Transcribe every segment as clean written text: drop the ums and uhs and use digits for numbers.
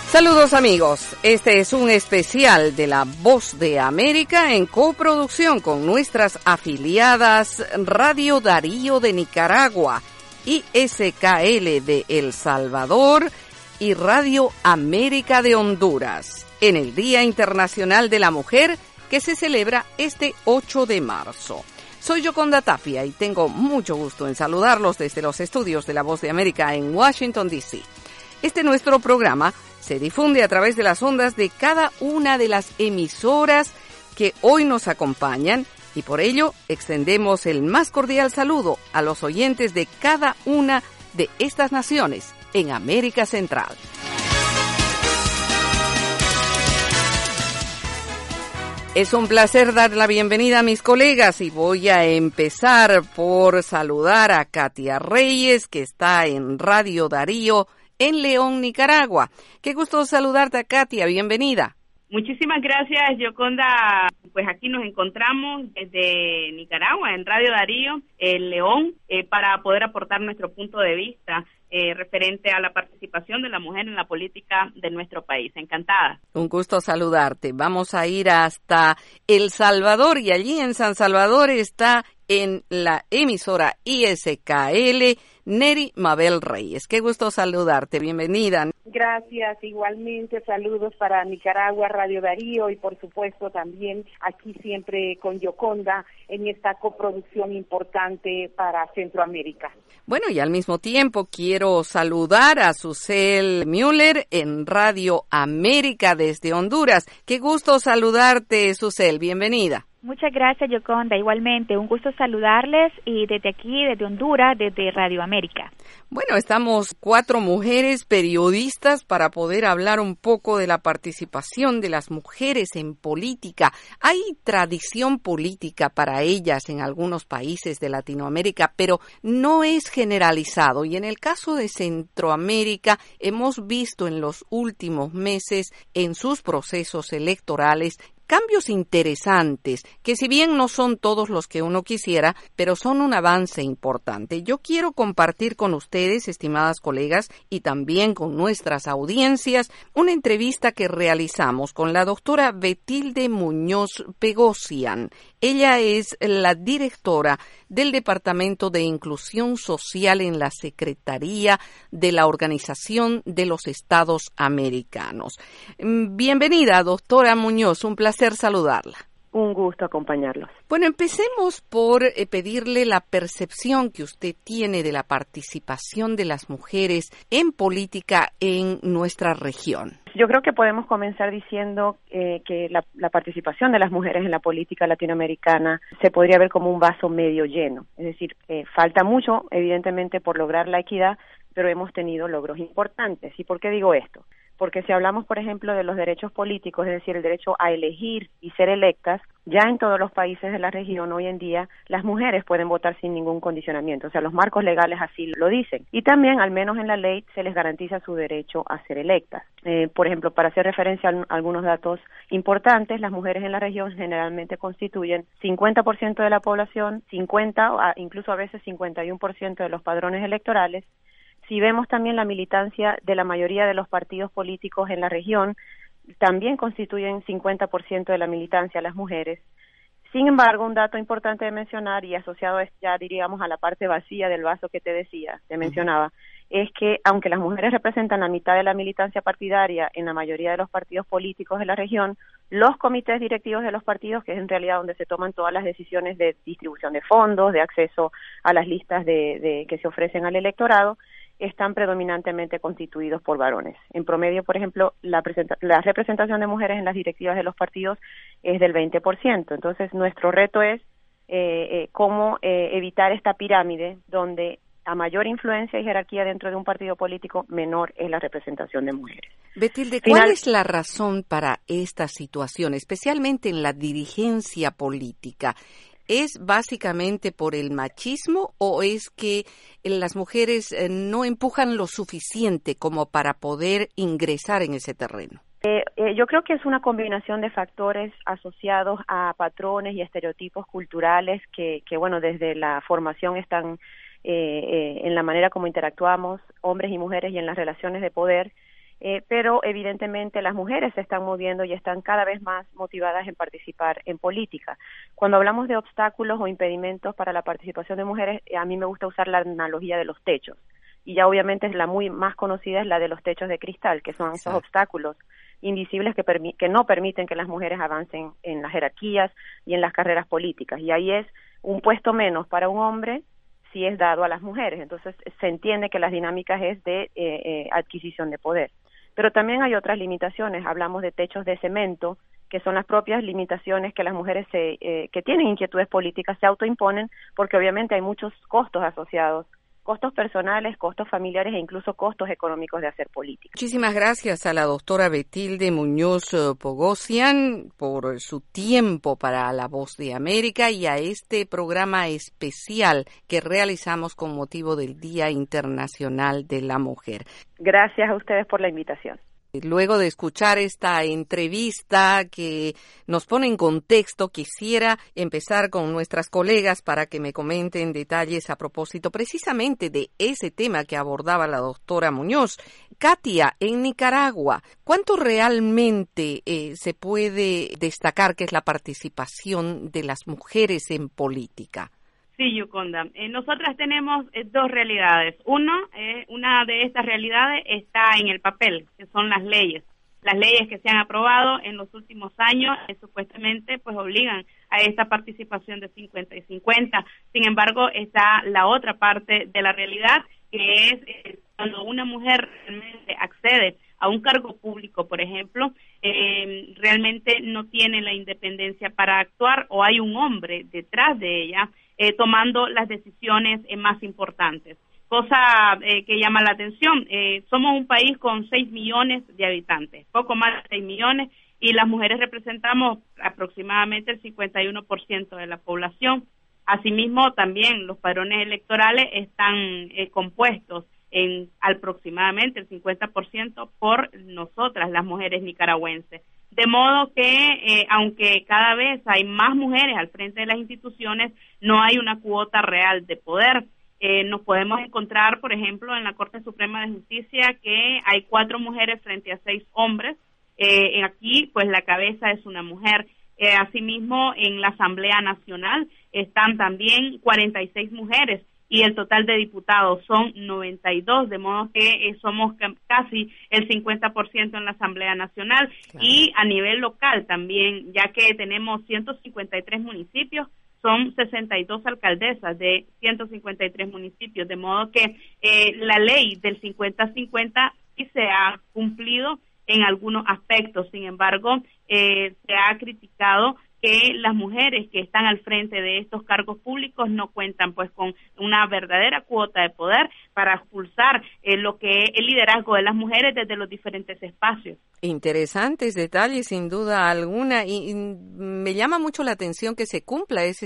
Saludos amigos, este es un especial de La Voz de América en coproducción con nuestras afiliadas Radio Darío de Nicaragua, ISKL de El Salvador y Radio América de Honduras, en el Día Internacional de la Mujer que se celebra este 8 de marzo. Soy Yoconda Tapia y tengo mucho gusto en saludarlos desde los estudios de La Voz de América en Washington, D.C. Nuestro programa se difunde a través de las ondas de cada una de las emisoras que hoy nos acompañan y por ello extendemos el más cordial saludo a los oyentes de cada una de estas naciones en América Central. Es un placer dar la bienvenida a mis colegas y voy a empezar por saludar a Katia Reyes, que está en Radio Darío en León, Nicaragua. Qué gusto saludarte, Katia, bienvenida. Muchísimas gracias, Yoconda. Pues aquí nos encontramos desde Nicaragua, en Radio Darío, en León, para poder aportar nuestro punto de vista referente a la participación de la mujer en la política de nuestro país. Encantada. Un gusto saludarte. Vamos a ir hasta El Salvador y allí en San Salvador está en la emisora ISKL Neri Mabel Reyes. Qué gusto saludarte. Bienvenida. Gracias, igualmente saludos para Nicaragua, Radio Darío y por supuesto también aquí siempre con Yoconda en esta coproducción importante para Centroamérica. Bueno, y al mismo tiempo quiero saludar a Susel Müller en Radio América desde Honduras. Qué gusto saludarte, Susel. Bienvenida. Muchas gracias, Yoconda. Igualmente, un gusto saludarles y desde aquí, desde Honduras, desde Radio América. Bueno, estamos 4 mujeres periodistas para poder hablar un poco de la participación de las mujeres en política. Hay tradición política para ellas en algunos países de Latinoamérica, pero no es generalizado. Y en el caso de Centroamérica, hemos visto en los últimos meses en sus procesos electorales cambios interesantes, que si bien no son todos los que uno quisiera, pero son un avance importante. Yo quiero compartir con ustedes, estimadas colegas, y también con nuestras audiencias, una entrevista que realizamos con la doctora Betilde Muñoz Pegosian. Ella es la directora del Departamento de Inclusión Social en la Secretaría de la Organización de los Estados Americanos. Bienvenida, doctora Muñoz, un placer saludarla. Un gusto acompañarlos. Bueno, empecemos por pedirle la percepción que usted tiene de la participación de las mujeres en política en nuestra región. Yo creo que podemos comenzar diciendo que la participación de las mujeres en la política latinoamericana se podría ver como un vaso medio lleno. Es decir, falta mucho, evidentemente, por lograr la equidad, pero hemos tenido logros importantes. ¿Y por qué digo esto? Porque si hablamos, por ejemplo, de los derechos políticos, es decir, el derecho a elegir y ser electas, ya en todos los países de la región hoy en día las mujeres pueden votar sin ningún condicionamiento, o sea, los marcos legales así lo dicen. Y también, al menos en la ley, se les garantiza su derecho a ser electas. Por ejemplo, para hacer referencia a algunos datos importantes, las mujeres en la región generalmente constituyen 50% de la población, 50%, incluso a veces 51% de los padrones electorales. Si vemos también la militancia de la mayoría de los partidos políticos en la región, también constituyen 50% de la militancia las mujeres. Sin embargo, un dato importante de mencionar y asociado ya diríamos a la parte vacía del vaso que te mencionaba, es que aunque las mujeres representan la mitad de la militancia partidaria en la mayoría de los partidos políticos de la región, los comités directivos de los partidos, que es en realidad donde se toman todas las decisiones de distribución de fondos, de acceso a las listas que se ofrecen al electorado, están predominantemente constituidos por varones. En promedio, por ejemplo, la representación de mujeres en las directivas de los partidos es del 20%. Entonces, nuestro reto es cómo evitar esta pirámide donde a mayor influencia y jerarquía dentro de un partido político, menor es la representación de mujeres. Betilde, ¿cuál es la razón para esta situación, especialmente en la dirigencia política? ¿Es básicamente por el machismo o es que las mujeres no empujan lo suficiente como para poder ingresar en ese terreno? Yo creo que es una combinación de factores asociados a patrones y estereotipos culturales que bueno, desde la formación están en la manera como interactuamos hombres y mujeres y en las relaciones de poder. pero evidentemente las mujeres se están moviendo y están cada vez más motivadas en participar en política. Cuando hablamos de obstáculos o impedimentos para la participación de mujeres, a mí me gusta usar la analogía de los techos. Y ya obviamente la muy más conocida es la de los techos de cristal, que son esos obstáculos invisibles que no permiten que las mujeres avancen en las jerarquías y en las carreras políticas. Y ahí es un puesto menos para un hombre si es dado a las mujeres. Entonces se entiende que las dinámicas es de adquisición de poder. Pero también hay otras limitaciones. Hablamos de techos de cemento, que son las propias limitaciones que las mujeres que tienen inquietudes políticas se autoimponen, porque obviamente hay muchos costos asociados, costos personales, costos familiares e incluso costos económicos de hacer política. Muchísimas gracias a la doctora Betilde Muñoz Pogosian por su tiempo para La Voz de América y a este programa especial que realizamos con motivo del Día Internacional de la Mujer. Gracias a ustedes por la invitación. Luego de escuchar esta entrevista que nos pone en contexto, quisiera empezar con nuestras colegas para que me comenten detalles a propósito precisamente de ese tema que abordaba la doctora Muñoz. Katia, en Nicaragua, ¿cuánto realmente se puede destacar que es la participación de las mujeres en política? Sí, Yoconda. Nosotras tenemos dos realidades. Una de estas realidades está en el papel, que son las leyes. Las leyes que se han aprobado en los últimos años supuestamente pues obligan a esta participación de 50 y 50. Sin embargo, está la otra parte de la realidad, que es cuando una mujer realmente accede a un cargo público, por ejemplo, realmente no tiene la independencia para actuar o hay un hombre detrás de ella tomando las decisiones más importantes. Cosa que llama la atención, somos un país con 6 millones de habitantes, poco más de 6 millones, y las mujeres representamos aproximadamente el 51% de la población. Asimismo, también los padrones electorales están compuestos en aproximadamente el 50% por nosotras, las mujeres nicaragüenses. De modo que, aunque cada vez hay más mujeres al frente de las instituciones, no hay una cuota real de poder. Nos podemos encontrar, por ejemplo, en la Corte Suprema de Justicia que hay 4 mujeres frente a 6 hombres. Aquí, pues, la cabeza es una mujer. Asimismo, en la Asamblea Nacional están también 46 mujeres y el total de diputados son 92, de modo que somos casi el 50% en la Asamblea Nacional. Claro. Y a nivel local también, ya que tenemos 153 municipios, son 62 alcaldesas de 153 municipios, de modo que la ley del 50-50 sí se ha cumplido en algunos aspectos. Sin embargo, se ha criticado que las mujeres que están al frente de estos cargos públicos no cuentan pues con una verdadera cuota de poder para expulsar lo que es el liderazgo de las mujeres desde los diferentes espacios. Interesantes detalles, sin duda alguna, y me llama mucho la atención que se cumpla ese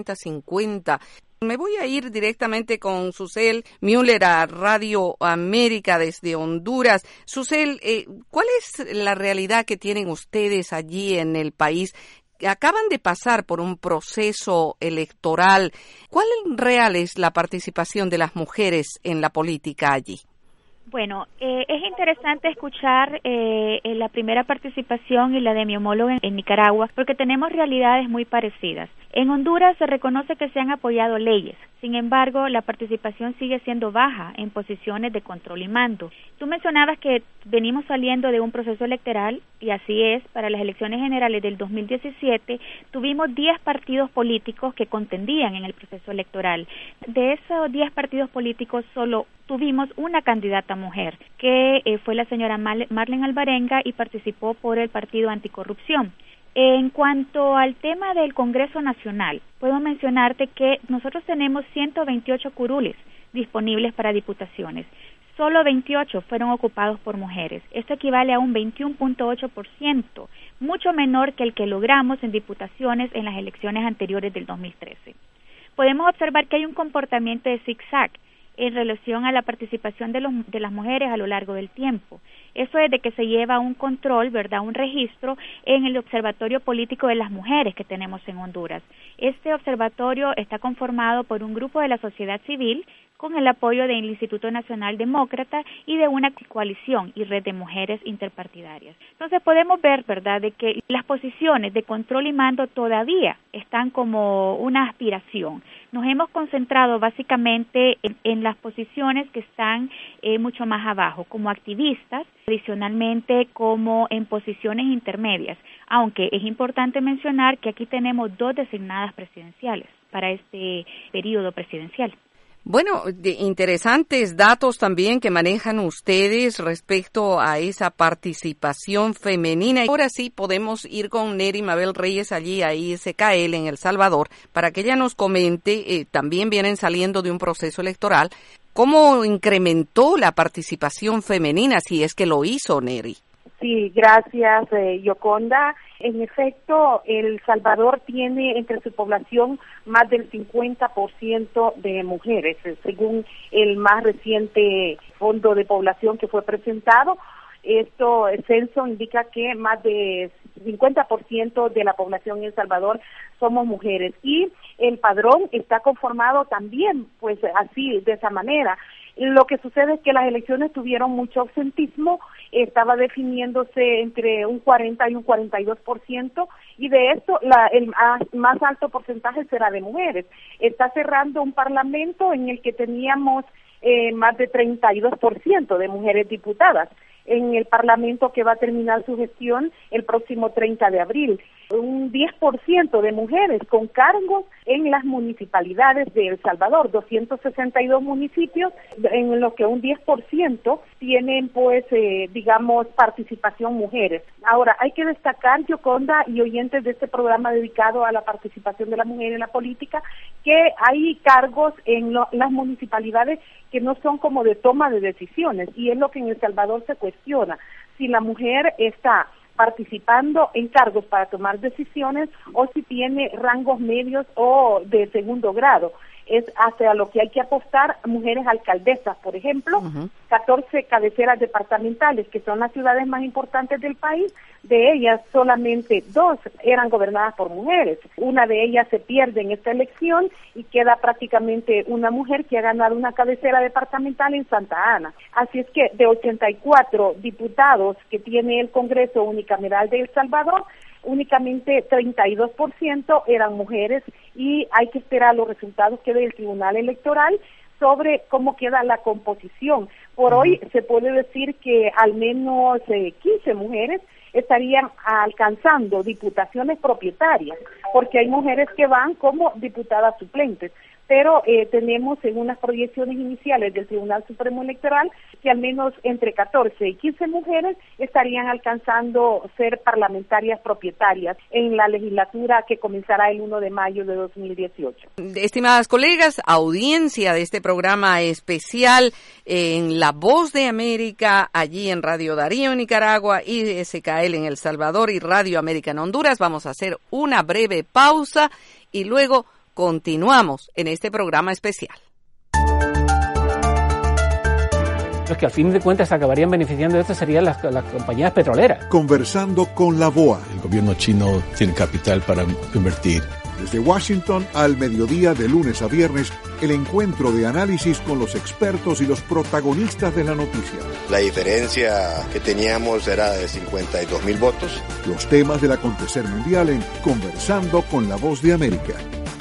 50-50. Me voy a ir directamente con Susel Müller a Radio América desde Honduras. Susel, ¿cuál es la realidad que tienen ustedes allí en el país? Acaban de pasar por un proceso electoral. ¿Cuál real es la participación de las mujeres en la política allí? Bueno, es interesante escuchar la primera participación y la de mi homóloga en Nicaragua, porque tenemos realidades muy parecidas. En Honduras se reconoce que se han apoyado leyes, sin embargo, la participación sigue siendo baja en posiciones de control y mando. Tú mencionabas que venimos saliendo de un proceso electoral, y así es, para las elecciones generales del 2017, tuvimos 10 partidos políticos que contendían en el proceso electoral. De esos 10 partidos políticos, solo tuvimos una candidata mujer, que fue la señora Marlene Alvarenga, y participó por el Partido Anticorrupción. En cuanto al tema del Congreso Nacional, puedo mencionarte que nosotros tenemos 128 curules disponibles para diputaciones. Solo 28 fueron ocupados por mujeres. Esto equivale a un 21.8%, mucho menor que el que logramos en diputaciones en las elecciones anteriores del 2013. Podemos observar que hay un comportamiento de zigzag en relación a la participación de las mujeres a lo largo del tiempo. Eso es de que se lleva un control, ¿verdad?, un registro en el Observatorio Político de las Mujeres que tenemos en Honduras. Este observatorio está conformado por un grupo de la sociedad civil con el apoyo del Instituto Nacional Demócrata y de una coalición y red de mujeres interpartidarias. Entonces podemos ver, ¿verdad?, de que las posiciones de control y mando todavía están como una aspiración. Nos hemos concentrado básicamente en las posiciones que están mucho más abajo, como activistas, adicionalmente como en posiciones intermedias, aunque es importante mencionar que aquí tenemos 2 designadas presidenciales para este periodo presidencial. Bueno, interesantes datos también que manejan ustedes respecto a esa participación femenina. Ahora sí podemos ir con Neri Mabel Reyes allí a ISKL en El Salvador para que ella nos comente, también vienen saliendo de un proceso electoral, cómo incrementó la participación femenina, si es que lo hizo, Neri. Sí, gracias, Yoconda. En efecto, El Salvador tiene entre su población más del 50% de mujeres, según el más reciente fondo de población que fue presentado. El censo indica que más de 50% de la población en El Salvador somos mujeres, y el padrón está conformado también, pues así, de esa manera. Lo que sucede es que las elecciones tuvieron mucho ausentismo, estaba definiéndose entre un 40 y un 42%, y de esto el más alto porcentaje será de mujeres. Está cerrando un parlamento en el que teníamos más de 32% de mujeres diputadas en el parlamento que va a terminar su gestión el próximo 30 de abril. Un 10% de mujeres con cargos en las municipalidades de El Salvador, 262 municipios, en los que un 10% tienen, pues, digamos, participación mujeres. Ahora, hay que destacar, Yoconda y oyentes de este programa dedicado a la participación de la mujer en la política, que hay cargos en las municipalidades que no son como de toma de decisiones, y es lo que en El Salvador se cuestiona, si la mujer está participando en cargos para tomar decisiones o si tiene rangos medios o de segundo grado. Es hacia lo que hay que apostar mujeres alcaldesas, por ejemplo, 14 cabeceras departamentales, que son las ciudades más importantes del país. De ellas, solamente 2 eran gobernadas por mujeres. Una de ellas se pierde en esta elección y queda prácticamente una mujer que ha ganado una cabecera departamental en Santa Ana. Así es que de 84 diputados que tiene el Congreso unicameral de El Salvador, únicamente 32% eran mujeres, y hay que esperar los resultados que dé el Tribunal Electoral sobre cómo queda la composición. Por hoy se puede decir que al menos 15 mujeres estarían alcanzando diputaciones propietarias, porque hay mujeres que van como diputadas suplentes, pero tenemos, según las proyecciones iniciales del Tribunal Supremo Electoral, que al menos entre 14 y 15 mujeres estarían alcanzando ser parlamentarias propietarias en la legislatura que comenzará el 1 de mayo de 2018. Estimadas colegas, audiencia de este programa especial en La Voz de América, allí en Radio Darío, Nicaragua, ISKL en El Salvador y Radio América en Honduras. Vamos a hacer una breve pausa y luego continuamos en este programa especial. Los que al fin de cuentas acabarían beneficiando de esto serían las compañías petroleras. Conversando con la BOA. El gobierno chino tiene capital para invertir. Desde Washington al mediodía, de lunes a viernes, el encuentro de análisis con los expertos y los protagonistas de la noticia. La diferencia que teníamos era de 52,000 votos. Los temas del acontecer mundial en Conversando con la Voz de América.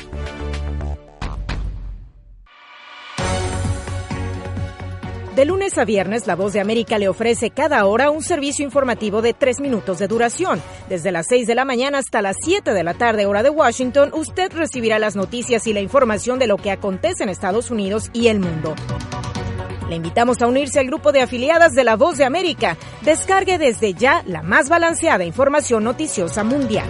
De lunes a viernes, La Voz de América le ofrece cada hora un servicio informativo de 3 minutos de duración. Desde las 6 de la mañana hasta las 7 de la tarde, hora de Washington, usted recibirá las noticias y la información de lo que acontece en Estados Unidos y el mundo. Le invitamos a unirse al grupo de afiliadas de La Voz de América. Descargue desde ya la más balanceada información noticiosa mundial.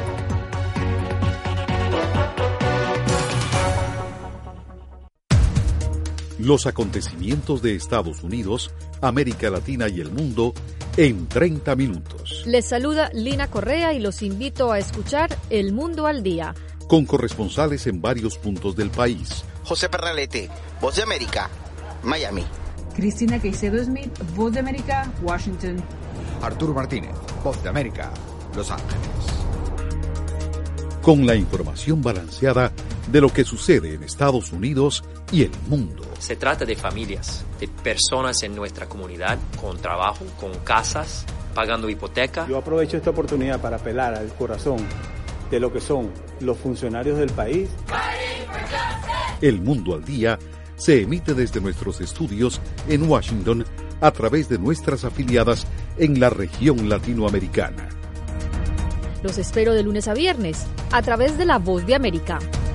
Los acontecimientos de Estados Unidos, América Latina y el mundo en 30 minutos. Les saluda Lina Correa y los invito a escuchar El Mundo al Día. Con corresponsales en varios puntos del país. José Pernalete, Voz de América, Miami. Cristina Caicedo Smith, Voz de América, Washington. Arturo Martínez, Voz de América, Los Ángeles. Con la información balanceada de lo que sucede en Estados Unidos y el mundo. Se trata de familias, de personas en nuestra comunidad, con trabajo, con casas, pagando hipoteca. Yo aprovecho esta oportunidad para apelar al corazón de lo que son los funcionarios del país. El Mundo al Día se emite desde nuestros estudios en Washington a través de nuestras afiliadas en la región latinoamericana. Los espero de lunes a viernes a través de La Voz de América.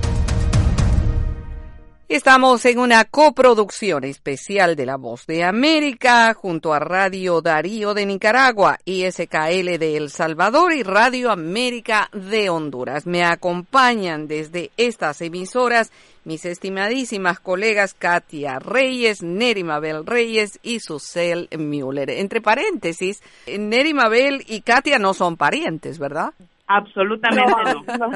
Estamos en una coproducción especial de La Voz de América junto a Radio Darío de Nicaragua, ISKL de El Salvador y Radio América de Honduras. Me acompañan desde estas emisoras mis estimadísimas colegas Katia Reyes, Neri Mabel Reyes y Susel Müller. Entre paréntesis, Neri Mabel y Katia no son parientes, ¿verdad? Absolutamente no.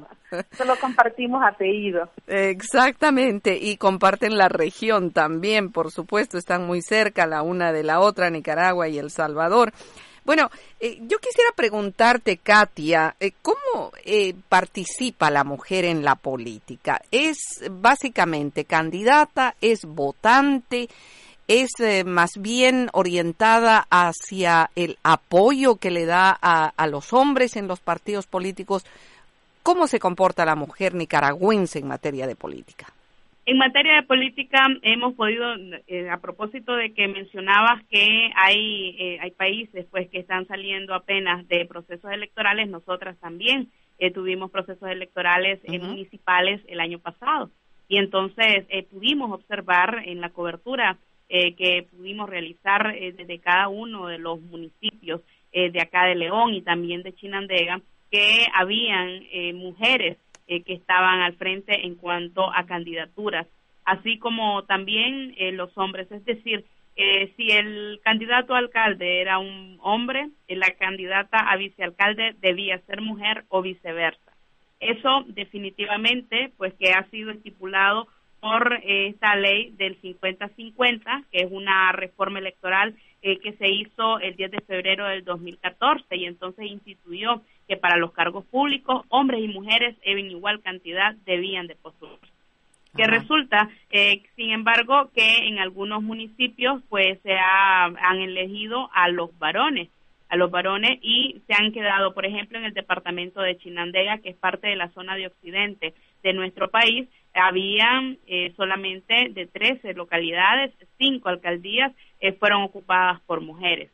Solo compartimos apellido. Exactamente, y comparten la región también, por supuesto, están muy cerca la una de la otra, Nicaragua y El Salvador. Bueno, yo quisiera preguntarte, Katia, ¿cómo participa la mujer en la política? ¿Es básicamente candidata, es votante, es más bien orientada hacia el apoyo que le da a los hombres en los partidos políticos? ¿Cómo se comporta la mujer nicaragüense en materia de política? En materia de política hemos podido, a propósito de que mencionabas que hay países pues que están saliendo apenas de procesos electorales, nosotras también tuvimos procesos electorales municipales el año pasado y entonces pudimos observar en la cobertura que pudimos realizar desde cada uno de los municipios de acá de León y también de Chinandega, que habían mujeres que estaban al frente en cuanto a candidaturas, así como también los hombres, es decir, si el candidato a alcalde era un hombre, la candidata a vicealcalde debía ser mujer o viceversa. Eso definitivamente, pues que ha sido estipulado por esta ley del 50-50, que es una reforma electoral que se hizo el 10 de febrero del 2014 y entonces instituyó que para los cargos públicos, hombres y mujeres en igual cantidad debían de postularse. Que resulta, sin embargo, que en algunos municipios pues han elegido a los varones y se han quedado, por ejemplo, en el departamento de Chinandega, que es parte de la zona de occidente de nuestro país, habían solamente de 13 localidades, 5 alcaldías fueron ocupadas por mujeres.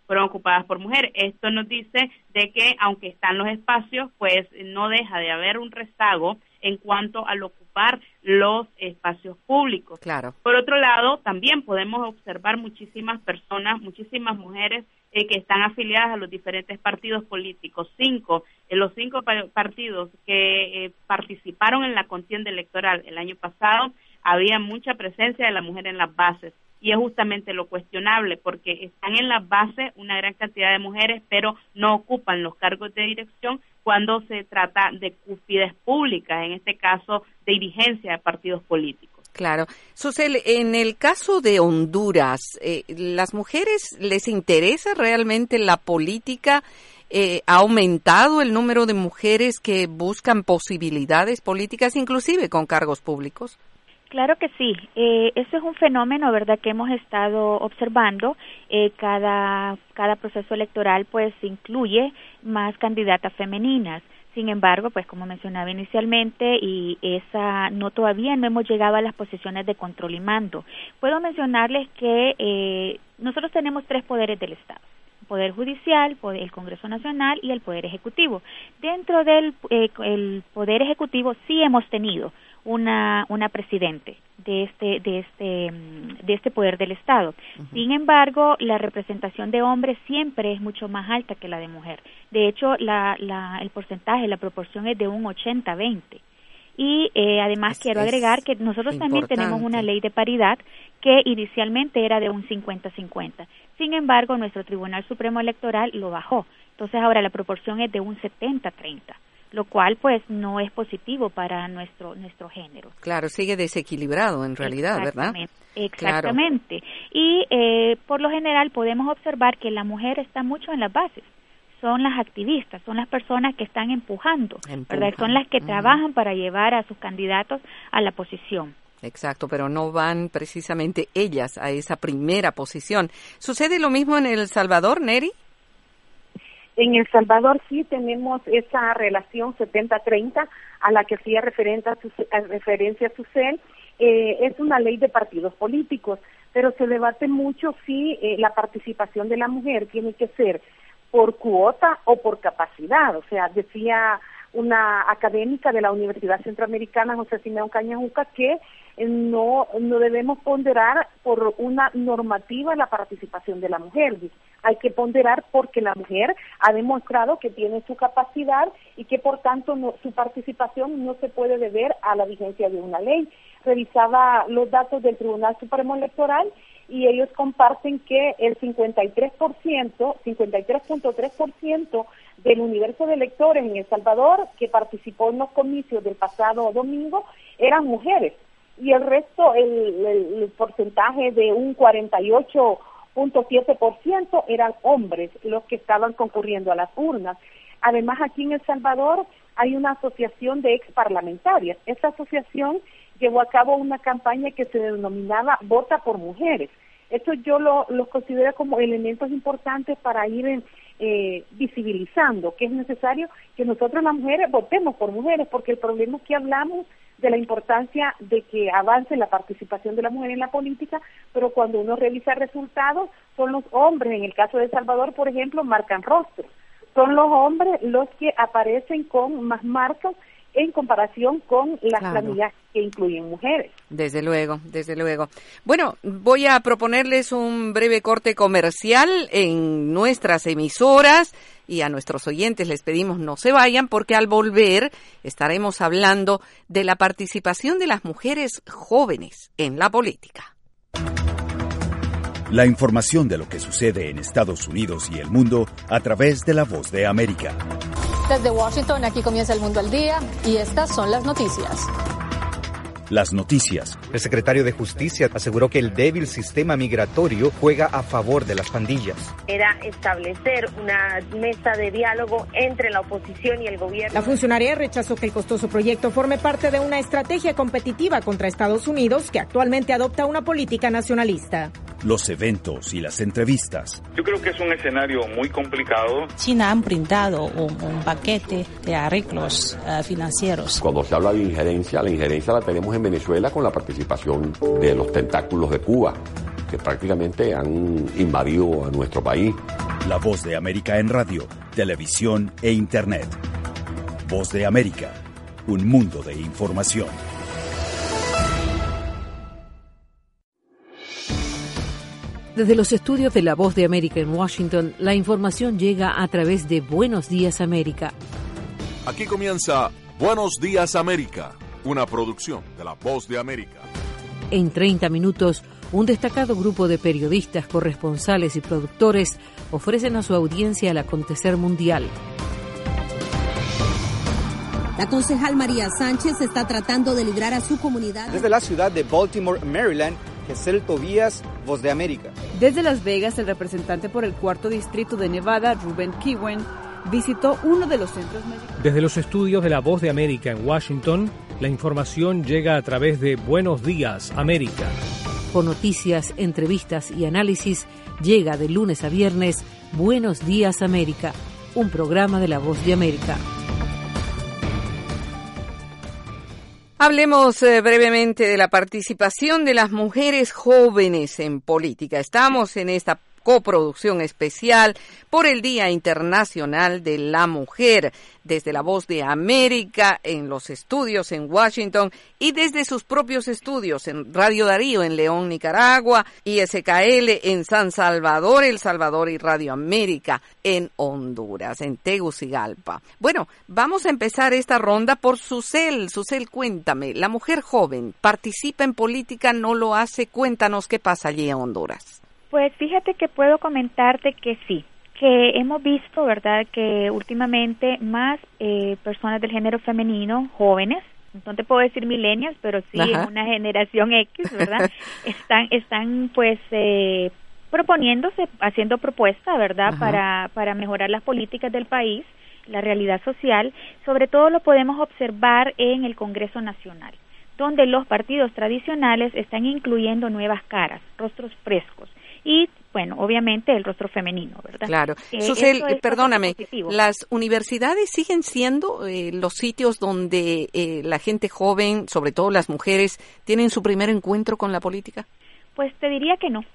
Esto nos dice de que aunque están los espacios, pues no deja de haber un rezago en cuanto al ocupar los espacios públicos. Claro. Por otro lado, también podemos observar muchísimas personas, muchísimas mujeres que están afiliadas a los diferentes partidos políticos. Los 5 partidos que participaron en la contienda electoral el año pasado, había mucha presencia de la mujer en las bases. Y es justamente lo cuestionable, porque están en las bases una gran cantidad de mujeres, pero no ocupan los cargos de dirección cuando se trata de cúspides públicas, en este caso de dirigencia de partidos políticos. Claro. Susel, en el caso de Honduras, ¿las mujeres les interesa realmente la política? ¿Ha aumentado el número de mujeres que buscan posibilidades políticas, inclusive con cargos públicos? Claro que sí, eso es un fenómeno, ¿verdad?, que hemos estado observando. Cada proceso electoral pues incluye más candidatas femeninas. Sin embargo, pues como mencionaba inicialmente, y todavía no hemos llegado a las posiciones de control y mando. Puedo mencionarles que nosotros tenemos 3 poderes del Estado: el Poder Judicial, el Congreso Nacional y el Poder Ejecutivo. Dentro del el Poder Ejecutivo sí hemos tenido una presidente de este poder del Estado. Uh-huh. Sin embargo, la representación de hombres siempre es mucho más alta que la de mujer. De hecho, el porcentaje, la proporción es de un 80-20. Y además quiero agregar que nosotros también tenemos una ley de paridad que inicialmente era de un 50-50. Sin embargo, nuestro Tribunal Supremo Electoral lo bajó. Entonces ahora la proporción es de un 70-30. Lo cual pues no es positivo para nuestro género. Claro, sigue desequilibrado en realidad, ¿verdad? Exactamente. Claro. Y por lo general podemos observar que la mujer está mucho en las bases. Son las activistas, son las personas que están empujando. ¿Verdad? Son las que trabajan para llevar a sus candidatos a la posición. Exacto, pero no van precisamente ellas a esa primera posición. ¿Sucede lo mismo en El Salvador, Neri? En El Salvador sí tenemos esa relación 70-30 a la que hacía referencia Susel. Es una ley de partidos políticos, pero se debate mucho si la participación de la mujer tiene que ser por cuota o por capacidad. O sea, decía una académica de la Universidad Centroamericana, José Simeón Cañahuca, que no debemos ponderar por una normativa la participación de la mujer. Hay que ponderar porque la mujer ha demostrado que tiene su capacidad y que por tanto su participación no se puede deber a la vigencia de una ley. Revisaba los datos del Tribunal Supremo Electoral y ellos comparten que el 53.3% del universo de electores en El Salvador que participó en los comicios del pasado domingo eran mujeres, y el resto, el porcentaje de un 48.7% eran hombres los que estaban concurriendo a las urnas. Además, aquí en El Salvador hay una asociación de exparlamentarias. Esta asociación llevó a cabo una campaña que se denominaba Vota por Mujeres. Esto yo lo considero como elementos importantes para ir visibilizando que es necesario que nosotros las mujeres votemos por mujeres, porque el problema es que hablamos de la importancia de que avance la participación de la mujer en la política, pero cuando uno revisa resultados, son los hombres, en el caso de El Salvador, por ejemplo, marcan rostros. Son los hombres los que aparecen con más marcas en comparación con las planillas que incluyen mujeres. Desde luego, desde luego. Bueno, voy a proponerles un breve corte comercial en nuestras emisoras y a nuestros oyentes les pedimos no se vayan, porque al volver estaremos hablando de la participación de las mujeres jóvenes en la política. La información de lo que sucede en Estados Unidos y el mundo a través de La Voz de América. Desde Washington, aquí comienza El Mundo al Día y estas son las noticias. Las noticias. El secretario de Justicia aseguró que el débil sistema migratorio juega a favor de las pandillas. Era establecer una mesa de diálogo entre la oposición y el gobierno. La funcionaria rechazó que el costoso proyecto forme parte de una estrategia competitiva contra Estados Unidos, que actualmente adopta una política nacionalista. Los eventos y las entrevistas. Yo creo que es un escenario muy complicado. China han brindado un paquete de arreglos financieros. Cuando se habla de injerencia, la injerencia la tenemos en Venezuela con la participación de los tentáculos de Cuba, que prácticamente han invadido a nuestro país. La Voz de América en radio, televisión e internet. Voz de América, un mundo de información. Desde los estudios de La Voz de América en Washington, la información llega a través de Buenos Días América. Aquí comienza Buenos Días América, una producción de La Voz de América. En 30 minutos, un destacado grupo de periodistas, corresponsales y productores ofrecen a su audiencia el acontecer mundial. La concejal María Sánchez está tratando de librar a su comunidad. Desde la ciudad de Baltimore, Maryland, Gesell Tobías, Voz de América. Desde Las Vegas, el representante por el 4º distrito de Nevada, Ruben Kiwen, visitó uno de los centros médicos. Desde los estudios de La Voz de América en Washington, la información llega a través de Buenos Días América. Con noticias, entrevistas y análisis, llega de lunes a viernes Buenos Días América, un programa de La Voz de América. Hablemos brevemente de la participación de las mujeres jóvenes en política. Estamos en esta coproducción especial por el Día Internacional de la Mujer, desde La Voz de América, en los estudios en Washington y desde sus propios estudios en Radio Darío en León, Nicaragua, y SKL en San Salvador, El Salvador, y Radio América en Honduras, en Tegucigalpa. Bueno, vamos a empezar esta ronda por Susel. Susel, cuéntame, la mujer joven participa en política, no lo hace, cuéntanos qué pasa allí en Honduras. Pues fíjate que puedo comentarte que sí, que hemos visto, ¿verdad?, que últimamente más personas del género femenino, jóvenes, no te puedo decir millennials, pero sí en una generación X, ¿verdad? están pues proponiéndose, haciendo propuestas, ¿verdad? Para mejorar las políticas del país, la realidad social. Sobre todo lo podemos observar en el Congreso Nacional, donde los partidos tradicionales están incluyendo nuevas caras, rostros frescos y, bueno, obviamente el rostro femenino, ¿verdad? Claro. Susel, perdóname, ¿las universidades siguen siendo los sitios donde la gente joven, sobre todo las mujeres, tienen su primer encuentro con la política? Pues te diría que no.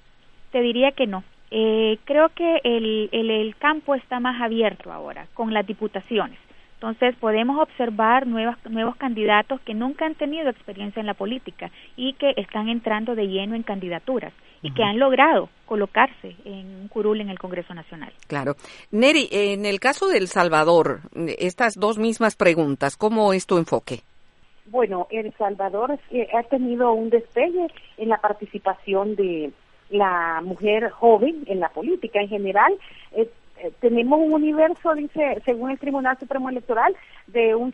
Creo que el campo está más abierto ahora, con las diputaciones. Entonces podemos observar nuevos candidatos que nunca han tenido experiencia en la política y que están entrando de lleno en candidaturas y que han logrado colocarse en un curul en el Congreso Nacional. Claro. Neri, en el caso de El Salvador, estas dos mismas preguntas, ¿cómo es tu enfoque? Bueno, El Salvador ha tenido un despegue en la participación de la mujer joven en la política en general. Tenemos un universo, dice, según el Tribunal Supremo Electoral, de un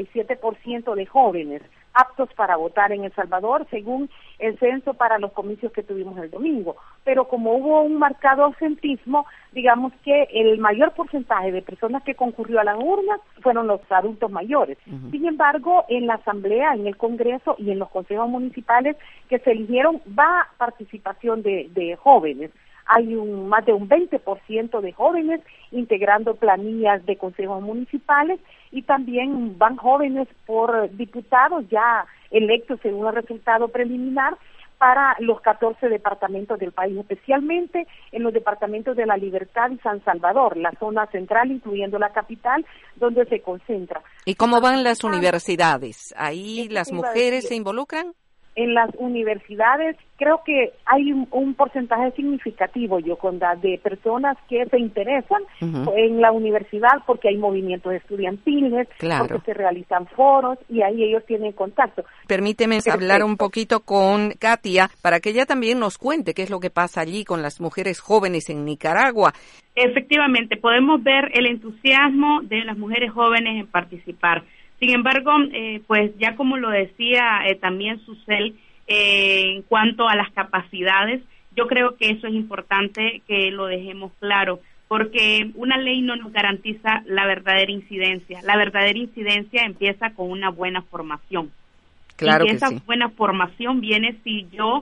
67% de jóvenes aptos para votar en El Salvador, según el censo para los comicios que tuvimos el domingo. Pero como hubo un marcado ausentismo, digamos que el mayor porcentaje de personas que concurrió a las urnas fueron los adultos mayores. Sin embargo, en la Asamblea, en el Congreso y en los consejos municipales que se eligieron, va participación de jóvenes. Hay más de un 20% de jóvenes integrando planillas de consejos municipales y también van jóvenes por diputados ya electos según el resultado preliminar para los 14 departamentos del país, especialmente en los departamentos de La Libertad y San Salvador, la zona central, incluyendo la capital, donde se concentra. ¿Y cómo van las universidades? ¿Ahí las mujeres se involucran? En las universidades creo que hay un porcentaje significativo, Yoconda, de personas que se interesan en la universidad porque hay movimientos estudiantiles, porque se realizan foros y ahí ellos tienen contacto. Permíteme hablar un poquito con Katia para que ella también nos cuente qué es lo que pasa allí con las mujeres jóvenes en Nicaragua. Efectivamente, podemos ver el entusiasmo de las mujeres jóvenes en participar. Sin embargo, pues ya como lo decía también Susel, en cuanto a las capacidades, yo creo que eso es importante que lo dejemos claro, porque una ley no nos garantiza la verdadera incidencia. La verdadera incidencia empieza con una buena formación. Claro y que esa sí. buena formación viene si yo,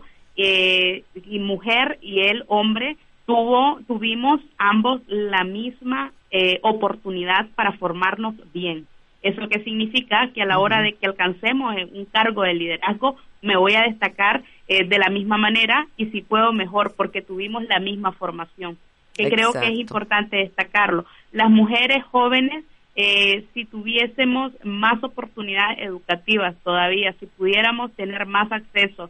y mujer y él, hombre, tuvimos ambos la misma oportunidad para formarnos bien. ¿Eso qué significa? Que a la hora de que alcancemos un cargo de liderazgo, me voy a destacar de la misma manera y si puedo mejor, porque tuvimos la misma formación. Que creo que es importante destacarlo. Las mujeres jóvenes, si tuviésemos más oportunidades educativas todavía, si pudiéramos tener más acceso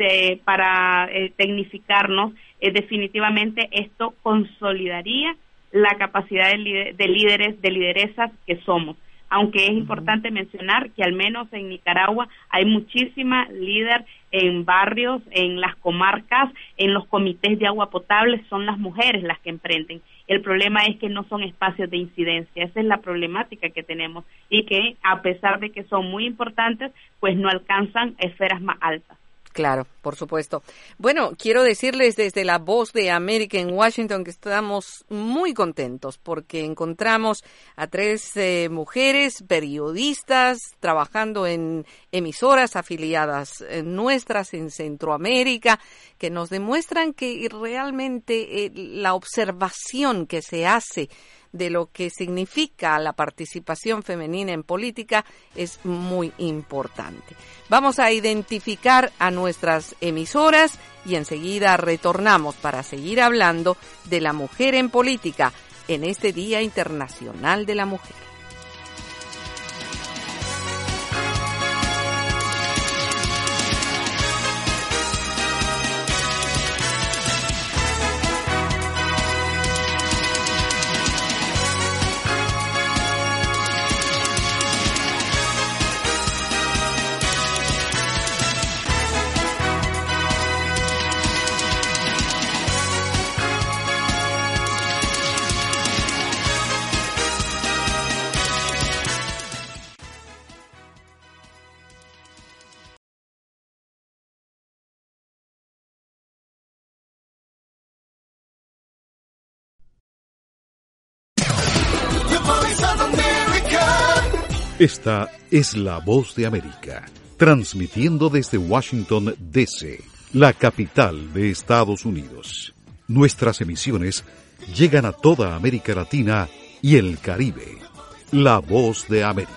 para tecnificarnos, definitivamente esto consolidaría la capacidad de líderes, de lideresas que somos. Aunque es importante mencionar que al menos en Nicaragua hay muchísima líder en barrios, en las comarcas, en los comités de agua potable, son las mujeres las que emprenden. El problema es que no son espacios de incidencia, esa es la problemática que tenemos y que a pesar de que son muy importantes, pues no alcanzan esferas más altas. Claro, por supuesto. Bueno, quiero decirles desde La Voz de América en Washington que estamos muy contentos porque encontramos a 3 mujeres periodistas trabajando en emisoras afiliadas nuestras en Centroamérica que nos demuestran que realmente la observación que se hace de lo que significa la participación femenina en política es muy importante. Vamos a identificar a nuestras emisoras y enseguida retornamos para seguir hablando de la mujer en política en este Día Internacional de la Mujer. Esta es la voz de América, transmitiendo desde Washington, D.C., la capital de Estados Unidos. Nuestras emisiones llegan a toda América Latina y el Caribe. La voz de América.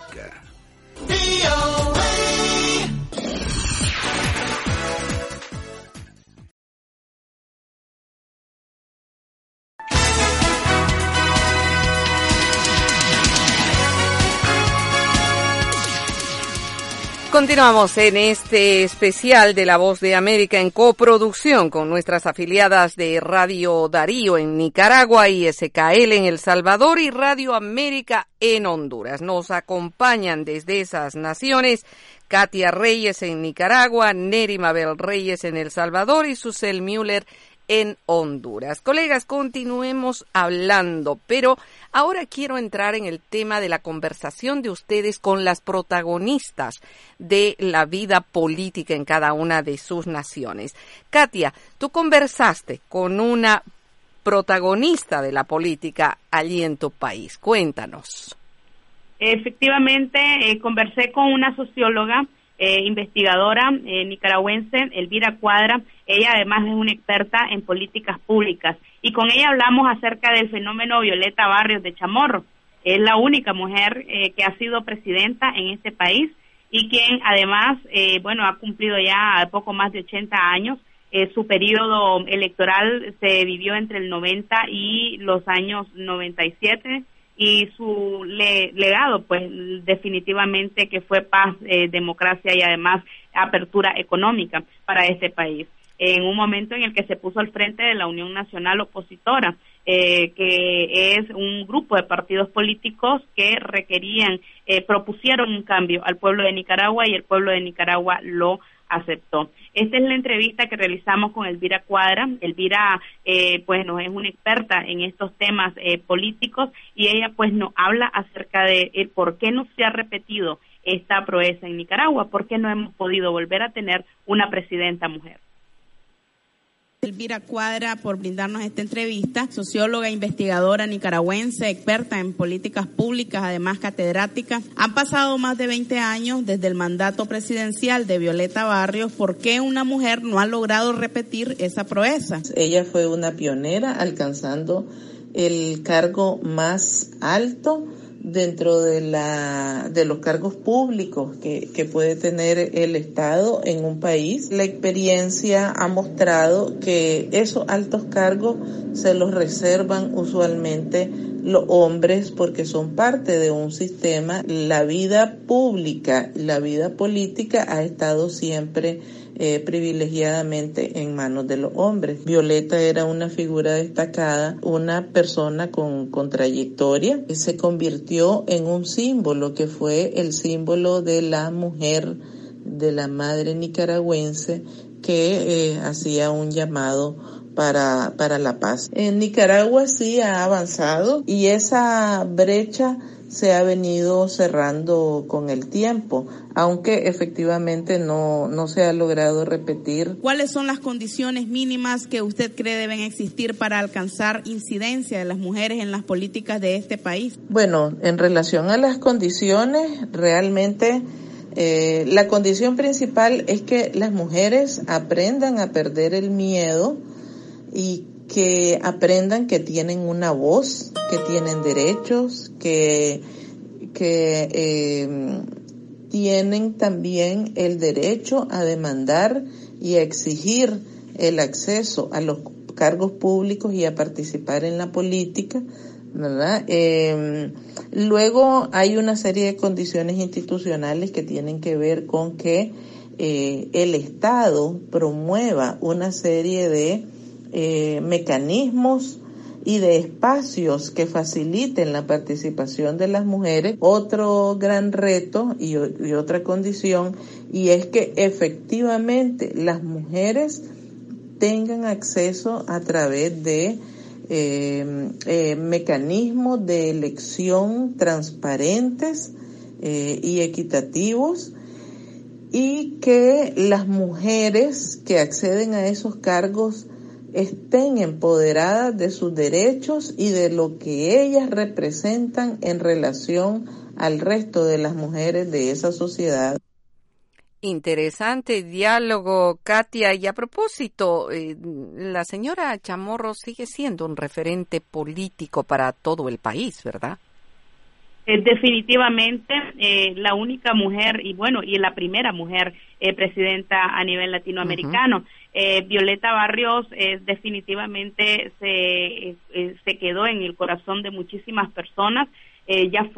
Continuamos en este especial de La Voz de América en coproducción con nuestras afiliadas de Radio Darío en Nicaragua y SKL en El Salvador y Radio América en Honduras. Nos acompañan desde esas naciones Katia Reyes en Nicaragua, Neri Mabel Reyes en El Salvador y Susel Müller en Honduras. Colegas, continuemos hablando, pero ahora quiero entrar en el tema de la conversación de ustedes con las protagonistas de la vida política en cada una de sus naciones. Katia, tú conversaste con una protagonista de la política allí en tu país. Cuéntanos. Efectivamente, conversé con una socióloga, investigadora nicaragüense, Elvira Cuadra. Ella además es una experta en políticas públicas y con ella hablamos acerca del fenómeno Violeta Barrios de Chamorro. Es la única mujer que ha sido presidenta en este país y quien además, ha cumplido ya poco más de 80 años. Su periodo electoral se vivió entre el 90 y los años 97 y su legado, pues definitivamente que fue paz, democracia y además apertura económica para este país. En un momento en el que se puso al frente de la Unión Nacional Opositora, que es un grupo de partidos políticos que propusieron un cambio al pueblo de Nicaragua y el pueblo de Nicaragua lo aceptó. Esta es la entrevista que realizamos con Elvira Cuadra. Elvira, es una experta en estos temas políticos y ella, nos habla acerca de por qué no se ha repetido esta proeza en Nicaragua, por qué no hemos podido volver a tener una presidenta mujer. Elvira Cuadra, por brindarnos esta entrevista, socióloga, investigadora nicaragüense, experta en políticas públicas, además catedrática. Han pasado más de 20 años desde el mandato presidencial de Violeta Barrios. ¿Por qué una mujer no ha logrado repetir esa proeza? Ella fue una pionera, alcanzando el cargo más alto dentro de los cargos públicos que puede tener el Estado en un país. La experiencia ha mostrado que esos altos cargos se los reservan usualmente los hombres porque son parte de un sistema. La vida pública, la vida política ha estado siempre privilegiadamente en manos de los hombres. Violeta era una figura destacada, una persona con trayectoria, que se convirtió en un símbolo que fue el símbolo de la mujer, de la madre nicaragüense que hacía un llamado para la paz. En Nicaragua sí ha avanzado y esa brecha se ha venido cerrando con el tiempo, aunque efectivamente no se ha logrado repetir. ¿Cuáles son las condiciones mínimas que usted cree deben existir para alcanzar incidencia de las mujeres en las políticas de este país? Bueno, en relación a las condiciones, realmente la condición principal es que las mujeres aprendan a perder el miedo y que aprendan que tienen una voz, que tienen derechos, que tienen también el derecho a demandar y a exigir el acceso a los cargos públicos y a participar en la política, ¿verdad? Luego hay una serie de condiciones institucionales que tienen que ver con que el Estado promueva una serie de mecanismos y de espacios que faciliten la participación de las mujeres. Otro gran reto y otra condición, y es que efectivamente las mujeres tengan acceso a través de mecanismos de elección transparentes y equitativos, y que las mujeres que acceden a esos cargos estén empoderadas de sus derechos y de lo que ellas representan en relación al resto de las mujeres de esa sociedad. Interesante diálogo, Katia. Y a propósito, la señora Chamorro sigue siendo un referente político para todo el país, ¿verdad? Definitivamente la única mujer y la primera mujer presidenta a nivel latinoamericano. Violeta Barrios definitivamente se quedó en el corazón de muchísimas personas, ya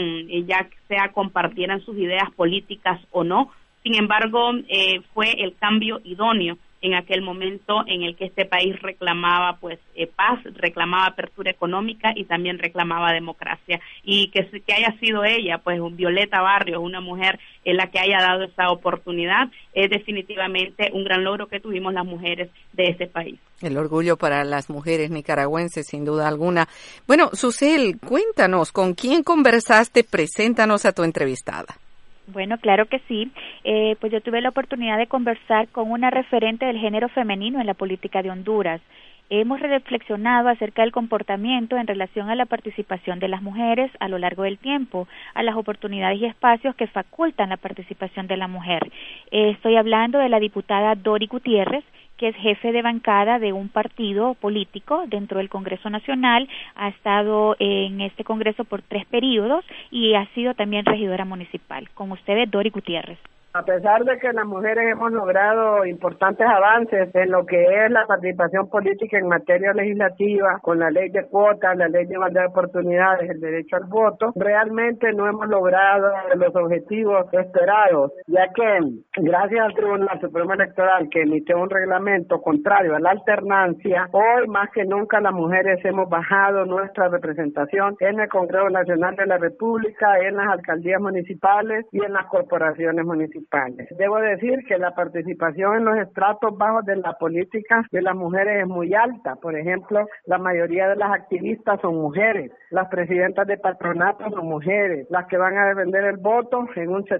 sea compartieran sus ideas políticas o no. Sin embargo, fue el cambio idóneo en aquel momento en el que este país reclamaba paz, reclamaba apertura económica y también reclamaba democracia, y que haya sido ella, Violeta Barrios, una mujer la que haya dado esa oportunidad, es definitivamente un gran logro que tuvimos las mujeres de ese país. El orgullo para las mujeres nicaragüenses, sin duda alguna. Bueno, Susel, cuéntanos, ¿con quién conversaste? Preséntanos a tu entrevistada. Bueno, claro que sí. Pues yo tuve la oportunidad de conversar con una referente del género femenino en la política de Honduras. Hemos reflexionado acerca del comportamiento en relación a la participación de las mujeres a lo largo del tiempo, a las oportunidades y espacios que facultan la participación de la mujer. Estoy hablando de la diputada Dori Gutiérrez, que es jefe de bancada de un partido político dentro del Congreso Nacional, ha estado en este Congreso por 3 periodos y ha sido también regidora municipal. Con ustedes, Dori Gutiérrez. A pesar de que las mujeres hemos logrado importantes avances en lo que es la participación política en materia legislativa, con la ley de cuotas, la ley de igualdad de oportunidades, el derecho al voto, realmente no hemos logrado los objetivos esperados, ya que gracias al Tribunal Supremo Electoral, que emitió un reglamento contrario a la alternancia, hoy más que nunca las mujeres hemos bajado nuestra representación en el Congreso Nacional de la República, en las alcaldías municipales y en las corporaciones municipales. Debo decir que la participación en los estratos bajos de la política de las mujeres es muy alta. Por ejemplo, la mayoría de las activistas son mujeres, las presidentas de patronatos son mujeres, las que van a defender el voto en un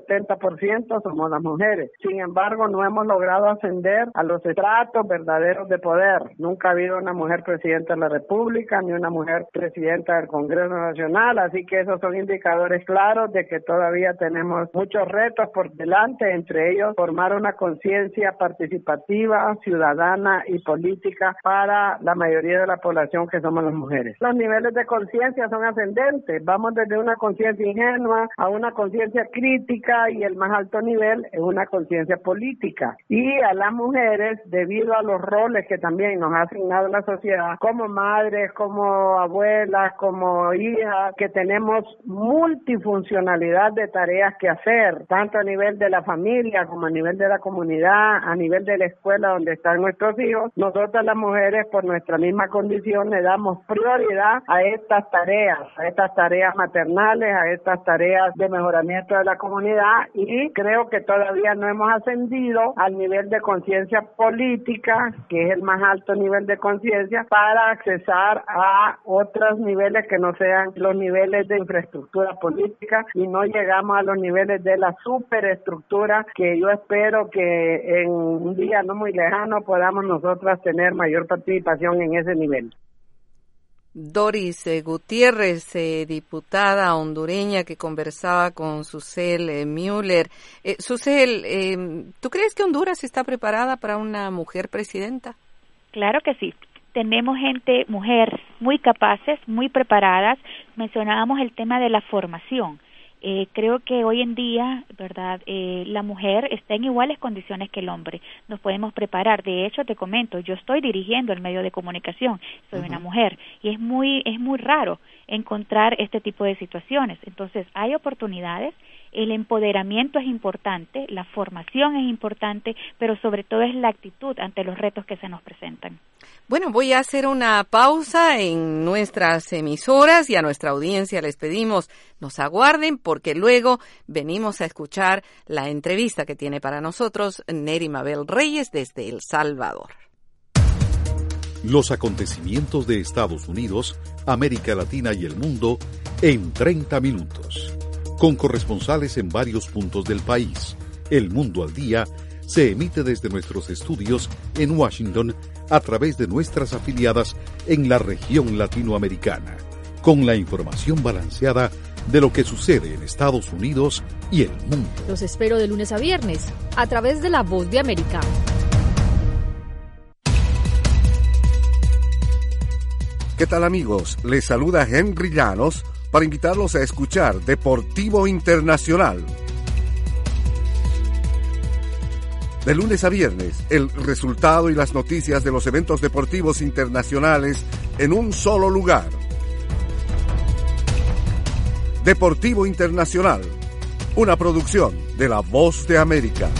70% somos las mujeres. Sin embargo, no hemos logrado ascender a los estratos verdaderos de poder. Nunca ha habido una mujer presidenta de la República ni una mujer presidenta del Congreso Nacional, así que esos son indicadores claros de que todavía tenemos muchos retos por delante, entre ellos formar una conciencia participativa, ciudadana y política para la mayoría de la población que somos las mujeres. Los niveles de conciencia son ascendentes, vamos desde una conciencia ingenua a una conciencia crítica y el más alto nivel es una conciencia política. Y a las mujeres, debido a los roles que también nos ha asignado la sociedad, como madres, como abuelas, como hijas, que tenemos multifuncionalidad de tareas que hacer, tanto a nivel de la familia, como a nivel de la comunidad, a nivel de la escuela donde están nuestros hijos. Nosotras las mujeres, por nuestra misma condición, le damos prioridad a estas tareas maternales, a estas tareas de mejoramiento de la comunidad, y creo que todavía no hemos ascendido al nivel de conciencia política, que es el más alto nivel de conciencia, para accesar a otros niveles que no sean los niveles de infraestructura política, y no llegamos a los niveles de la superestructura que yo espero que en un día no muy lejano podamos nosotras tener mayor participación en ese nivel. Doris Gutiérrez, diputada hondureña que conversaba con Susel Müller. Susel, ¿tú crees que Honduras está preparada para una mujer presidenta? Claro que sí. Tenemos mujeres muy capaces, muy preparadas. Mencionábamos el tema de la formación. Creo que hoy en día, ¿verdad? La mujer está en iguales condiciones que el hombre. Nos podemos preparar. De hecho, te comento, yo estoy dirigiendo el medio de comunicación, soy una mujer, y es muy raro encontrar este tipo de situaciones. Entonces, hay oportunidades. El empoderamiento es importante, la formación es importante, pero sobre todo es la actitud ante los retos que se nos presentan. Bueno, voy a hacer una pausa en nuestras emisoras y a nuestra audiencia les pedimos nos aguarden porque luego venimos a escuchar la entrevista que tiene para nosotros Neri Mabel Reyes desde El Salvador. Los acontecimientos de Estados Unidos, América Latina y el mundo en 30 minutos. Con corresponsales en varios puntos del país. El Mundo al Día se emite desde nuestros estudios en Washington a través de nuestras afiliadas en la región latinoamericana, con la información balanceada de lo que sucede en Estados Unidos y el mundo. Los espero de lunes a viernes a través de La Voz de América. ¿Qué tal, amigos? Les saluda Henry Llanos para invitarlos a escuchar Deportivo Internacional. De lunes a viernes, el resultado y las noticias de los eventos deportivos internacionales en un solo lugar. Deportivo Internacional, una producción de La Voz de América.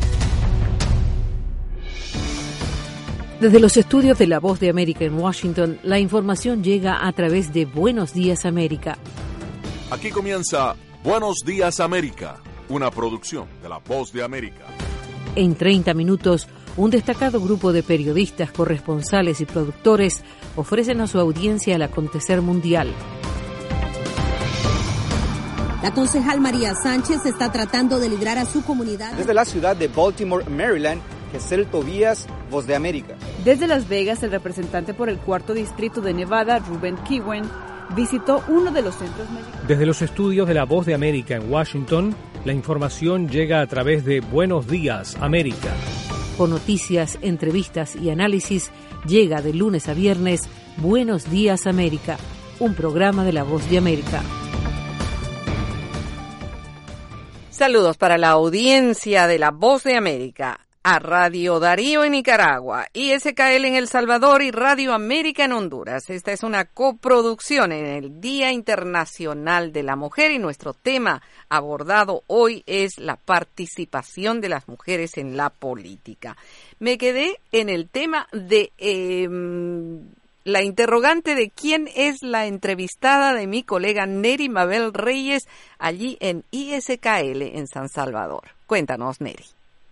Desde los estudios de La Voz de América en Washington, la información llega a través de Buenos Días América. Aquí comienza Buenos Días América, una producción de La Voz de América. En 30 minutos, un destacado grupo de periodistas, corresponsales y productores ofrecen a su audiencia el acontecer mundial. La concejal María Sánchez está tratando de librar a su comunidad. Desde la ciudad de Baltimore, Maryland, Gesell Tobías, Voz de América. Desde Las Vegas, el representante por el cuarto distrito de Nevada, Ruben Kiwen, visitó uno de los centros médicos. Desde los estudios de La Voz de América en Washington, la información llega a través de Buenos Días América. Con noticias, entrevistas y análisis, llega de lunes a viernes Buenos Días América, un programa de La Voz de América. Saludos para la audiencia de La Voz de América, a Radio Darío en Nicaragua, ISKL en El Salvador y Radio América en Honduras. Esta es una coproducción en el Día Internacional de la Mujer y nuestro tema abordado hoy es la participación de las mujeres en la política. Me quedé en el tema de la interrogante de quién es la entrevistada de mi colega Neri Mabel Reyes allí en ISKL en San Salvador. Cuéntanos, Neri.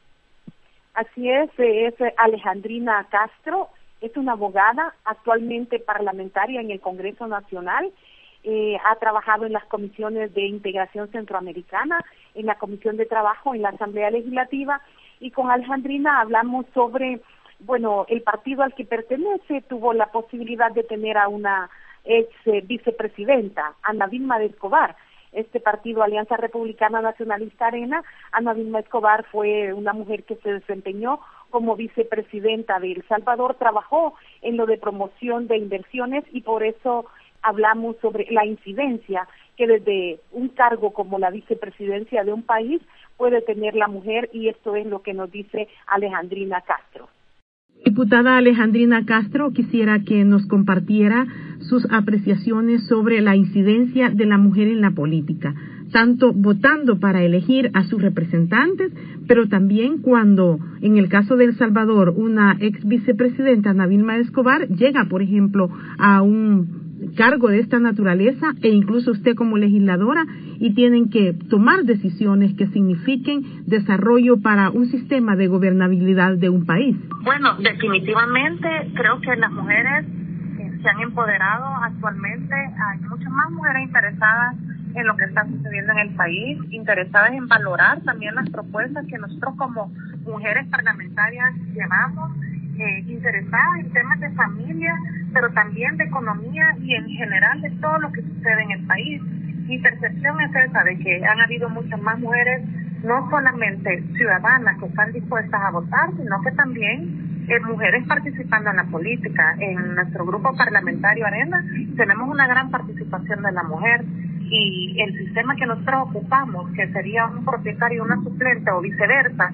Así es Alejandrina Castro, es una abogada, actualmente parlamentaria en el Congreso Nacional, ha trabajado en las comisiones de integración centroamericana, en la Comisión de Trabajo, en la Asamblea Legislativa, y con Alejandrina hablamos sobre, el partido al que pertenece tuvo la posibilidad de tener a una ex vicepresidenta, Ana Vilma de Escobar. Este partido, Alianza Republicana Nacionalista Arena, Ana Vilma Escobar fue una mujer que se desempeñó como vicepresidenta de El Salvador, trabajó en lo de promoción de inversiones y por eso hablamos sobre la incidencia que desde un cargo como la vicepresidencia de un país puede tener la mujer, y esto es lo que nos dice Alejandrina Castro. Diputada Alejandrina Castro, quisiera que nos compartiera sus apreciaciones sobre la incidencia de la mujer en la política, tanto votando para elegir a sus representantes, pero también cuando, en el caso de El Salvador, una ex vicepresidenta, Ana Vilma Escobar, llega, por ejemplo, a un cargo de esta naturaleza, e incluso usted como legisladora, y tienen que tomar decisiones que signifiquen desarrollo para un sistema de gobernabilidad de un país. Bueno, definitivamente creo que las mujeres se han empoderado actualmente. Hay muchas más mujeres interesadas en lo que está sucediendo en el país, interesadas en valorar también las propuestas que nosotros como mujeres parlamentarias llevamos, interesadas en temas de familia, pero también de economía y en general de todo lo que sucede en el país. Mi percepción es esa, de que han habido muchas más mujeres, no solamente ciudadanas que están dispuestas a votar, sino que también mujeres participando en la política. En nuestro grupo parlamentario Arena tenemos una gran participación de la mujer, y el sistema que nosotros ocupamos, que sería un propietario y una suplente o viceversa,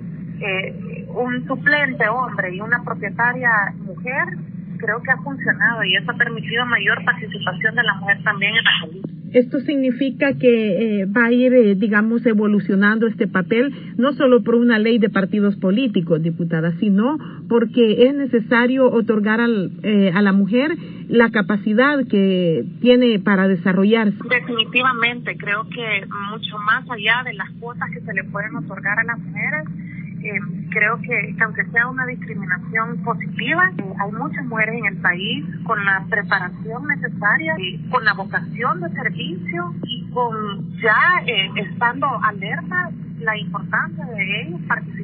un suplente hombre y una propietaria mujer, creo que ha funcionado y eso ha permitido mayor participación de la mujer también en la política. Esto significa que va a ir, digamos, evolucionando este papel, no solo por una ley de partidos políticos, diputada, sino porque es necesario otorgar a la mujer la capacidad que tiene para desarrollarse. Definitivamente, creo que mucho más allá de las cuotas que se le pueden otorgar a las mujeres, creo que aunque sea una discriminación positiva, hay muchas mujeres en el país con la preparación necesaria, con la vocación de servicio y con ya estando alerta la importancia de ellos participar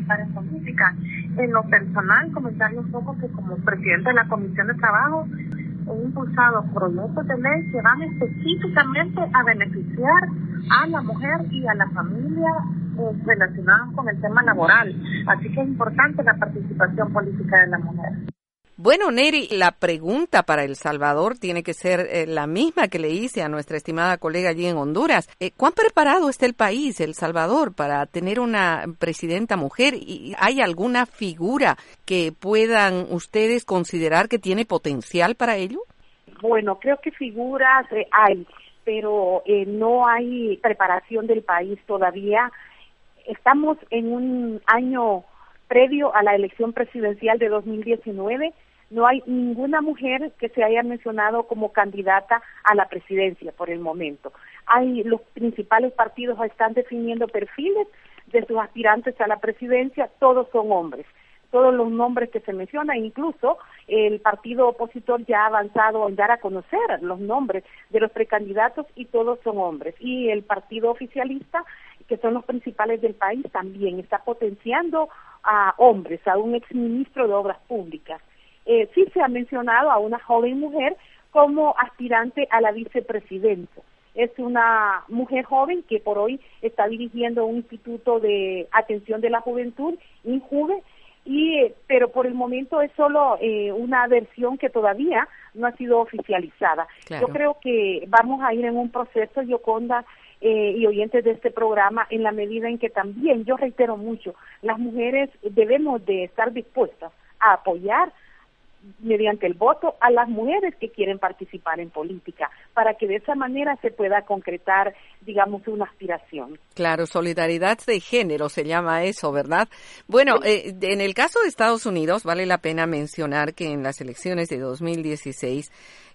participar en política. En lo personal, comentarle un poco que como presidente de la Comisión de Trabajo he impulsado proyectos de ley que van específicamente a beneficiar a la mujer y a la familia relacionados con el tema laboral. Así que es importante la participación política de la mujer. Bueno, Neri, la pregunta para El Salvador tiene que ser la misma que le hice a nuestra estimada colega allí en Honduras. ¿Cuán preparado está el país, El Salvador, para tener una presidenta mujer? ¿Y hay alguna figura que puedan ustedes considerar que tiene potencial para ello? Bueno, creo que figuras hay, pero no hay preparación del país todavía. Estamos en un año previo a la elección presidencial de 2019, no hay ninguna mujer que se haya mencionado como candidata a la presidencia por el momento. Los principales partidos están definiendo perfiles de sus aspirantes a la presidencia, todos son hombres. Todos los nombres que se mencionan, incluso el partido opositor ya ha avanzado en dar a conocer los nombres de los precandidatos y todos son hombres. Y el partido oficialista, que son los principales del país, también está potenciando a hombres, a un exministro de Obras Públicas. Sí se ha mencionado a una joven mujer como aspirante a la vicepresidencia. Es una mujer joven que por hoy está dirigiendo un instituto de atención de la juventud, INJUVE, pero por el momento es solo una versión que todavía no ha sido oficializada. Claro. Yo creo que vamos a ir en un proceso, Yoconda, y oyentes de este programa, en la medida en que también, yo reitero mucho, las mujeres debemos de estar dispuestas a apoyar mediante el voto a las mujeres que quieren participar en política, para que de esa manera se pueda concretar, digamos, una aspiración. Claro, solidaridad de género se llama eso, ¿verdad? Bueno, en el caso de Estados Unidos vale la pena mencionar que en las elecciones de 2016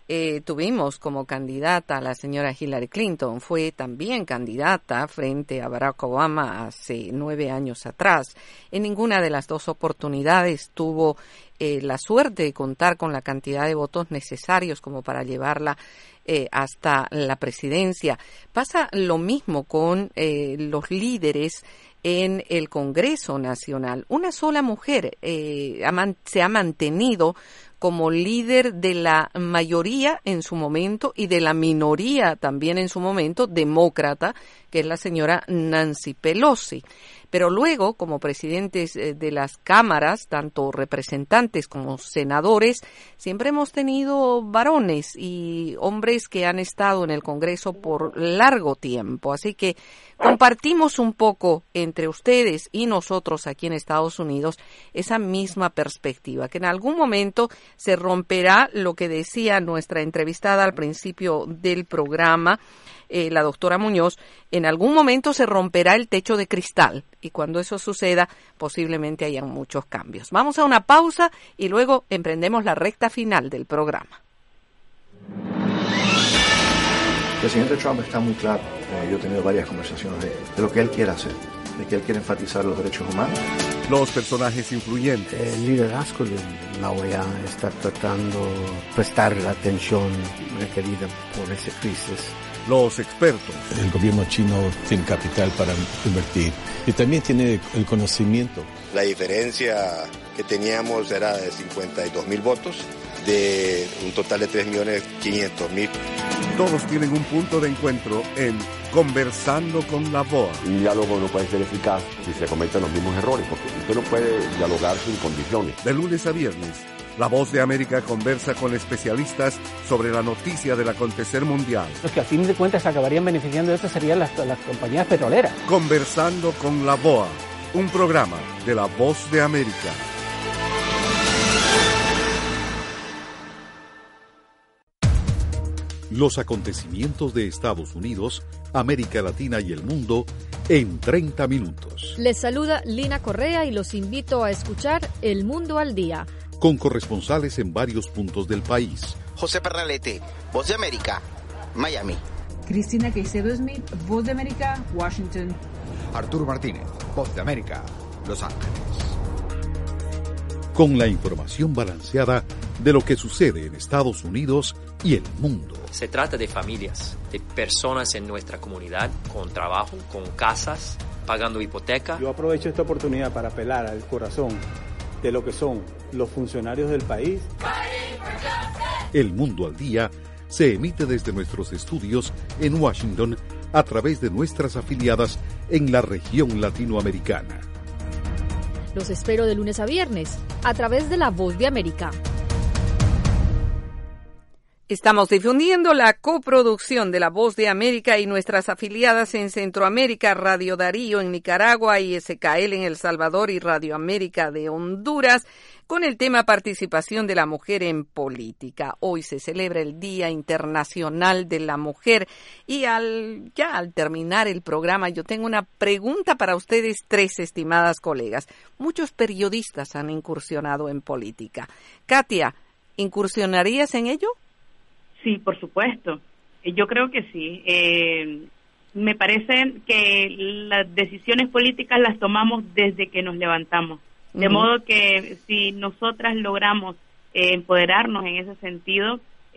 tuvimos como candidata a la señora Hillary Clinton. Fue también candidata frente a Barack Obama hace 9 años atrás. En ninguna de las dos oportunidades tuvo la suerte de contar con la cantidad de votos necesarios como para llevarla hasta la presidencia. Pasa lo mismo con los líderes en el Congreso Nacional. Una sola mujer se ha mantenido como líder de la mayoría en su momento y de la minoría también en su momento demócrata, que es la señora Nancy Pelosi. Pero luego, como presidentes de las cámaras, tanto representantes como senadores, siempre hemos tenido varones y hombres que han estado en el Congreso por largo tiempo. Así que compartimos un poco entre ustedes y nosotros aquí en Estados Unidos esa misma perspectiva, que en algún momento se romperá lo que decía nuestra entrevistada al principio del programa, la doctora Muñoz, en algún momento se romperá el techo de cristal y cuando eso suceda posiblemente hayan muchos cambios. Vamos a una pausa y luego emprendemos la recta final del programa. El presidente Trump está muy claro, yo he tenido varias conversaciones de lo que él quiere hacer, de que él quiere enfatizar los derechos humanos. Los personajes influyentes. El liderazgo de la OEA está tratando de prestar la atención requerida por esa crisis. Los expertos. El gobierno chino tiene capital para invertir y también tiene el conocimiento. La diferencia que teníamos era de 52.000 votos, de un total de 3.500.000. Todos tienen un punto de encuentro en Conversando con la VOA. Un diálogo no puede ser eficaz si se cometen los mismos errores, porque usted no puede dialogar sin condiciones. De lunes a viernes, La Voz de América conversa con especialistas sobre la noticia del acontecer mundial. Los que a fin de cuentas acabarían beneficiando de esto serían las compañías petroleras. Conversando con la VOA, un programa de La Voz de América. Los acontecimientos de Estados Unidos, América Latina y el mundo en 30 minutos. Les saluda Lina Correa y los invito a escuchar El Mundo al Día. Con corresponsales en varios puntos del país. José Pernalete, Voz de América, Miami. Cristina Caicedo Smith, Voz de América, Washington. Arturo Martínez, Voz de América, Los Ángeles. Con la información balanceada de lo que sucede en Estados Unidos y el mundo. Se trata de familias, de personas en nuestra comunidad, con trabajo, con casas, pagando hipoteca. Yo aprovecho esta oportunidad para apelar al corazón de lo que son los funcionarios del país. El Mundo al Día se emite desde nuestros estudios en Washington a través de nuestras afiliadas en la región latinoamericana. Los espero de lunes a viernes a través de La Voz de América. Estamos difundiendo la coproducción de La Voz de América y nuestras afiliadas en Centroamérica, Radio Darío en Nicaragua, ISKL en El Salvador y Radio América de Honduras, con el tema Participación de la Mujer en Política. Hoy se celebra el Día Internacional de la Mujer y al terminar el programa yo tengo una pregunta para ustedes tres, estimadas colegas. Muchos periodistas han incursionado en política. Katia, ¿incursionarías en ello? Sí, por supuesto. Yo creo que sí. Me parece que las decisiones políticas las tomamos desde que nos levantamos. De modo que si nosotras logramos empoderarnos en ese sentido,